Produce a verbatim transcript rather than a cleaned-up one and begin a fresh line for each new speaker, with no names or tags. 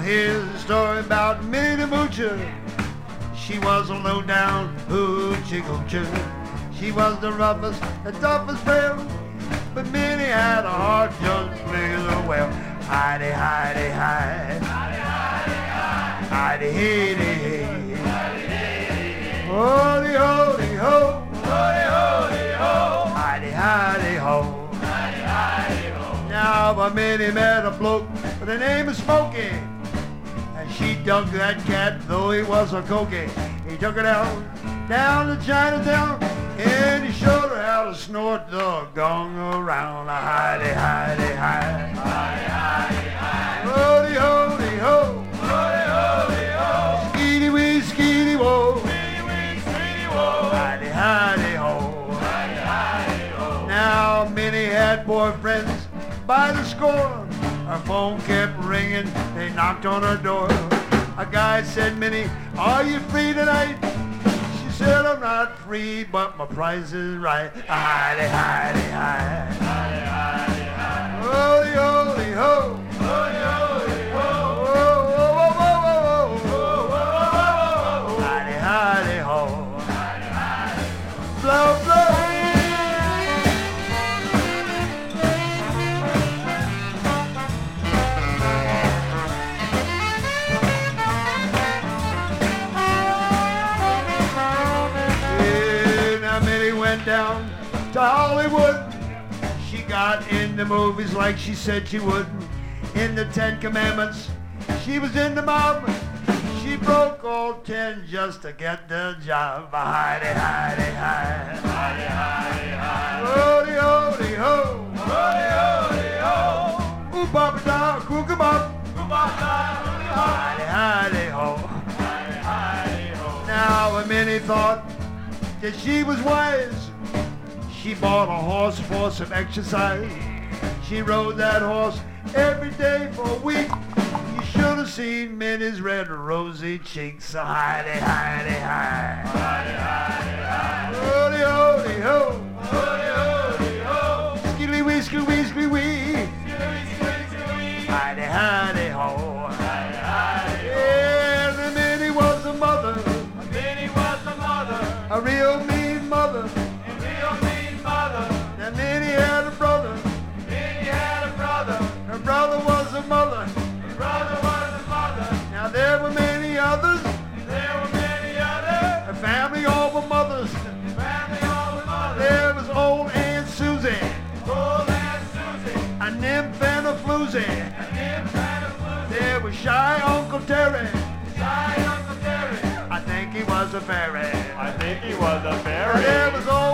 here's the story about Minnie the Moocher. She was a low-down hoochie goocher. She was the roughest, the toughest belle, but Minnie had a heart just real well. Heidi, Heidi, Heidi, Heidi, Heidi, Heidi, Heidi, holy, holy, ho, holy, holy, ho, Heidi, Heidi, ho, Heidi, Heidi, ho. Now, but Minnie met a bloke with the name of Smokey, and she dug that cat though he was a cokey. He took her down, down to Chinatown, and he showed her how to snort the gong around. Heidi, Heidi, Heidi, Heidi, Heidi, Heidi, holy, holy, ho, holy, holy, ho, skeety wee, skeety wo, skeety wee, skeety wo, Heidi, Heidi, ho, Heidi, Heidi, ho. Now Minnie had boyfriends by the score. Her phone kept ringing, they knocked on her door. A guy said, Minnie, are you free tonight? She said, I'm not free, but my price is right. Heidi, Heidi, Heidi, Heidi, Heidi, Heidi, holy, holy, ho, holy, holy, ho, whoa, whoa, whoa, whoa, whoa, whoa, whoa, whoa, Heidi, Heidi, ho, Heidi, Heidi, blow, blow. Down to Hollywood, she got in the movies like she said she would. In the Ten Commandments, she was in the mob. She broke all ten just to get the job. Heidi, Heidi, Heidi, Heidi, Heidi, Heidi, holy, holy, ho, holy, holy, ho, ooh, bop, da, cooka, bop, ooh, bop, da, Heidi, Heidi, ho, Heidi, Heidi, ho. Now a Minnie thought that she was wise. She bought a horse for some exercise. She rode that horse every day for a week. You should have seen Minnie's red rosy cheeks. Heidi, Heidi, Heidi, Heidi, Heidi, Heidi, holy, holy, ho, holy, holy, ho, skilly wee, skilly wee, skilly wee, Heidi, Heidi, ho, Heidi, Heidi, yeah, and Minnie was a mother. Minnie was a mother, a real mean mother. Now Minnie had a brother. Minnie had a brother. Her brother was a mother. Her brother was a mother. Now there were many others. There were many others. Her family all were mothers. Her family all were mothers. There was old Aunt Susie. Old Aunt Susie. A nymph and a floozy. A nymph and a floozy. There was shy Uncle Terry. Shy Uncle Terry. I think he was a fairy.
I think he was a fairy.
There was old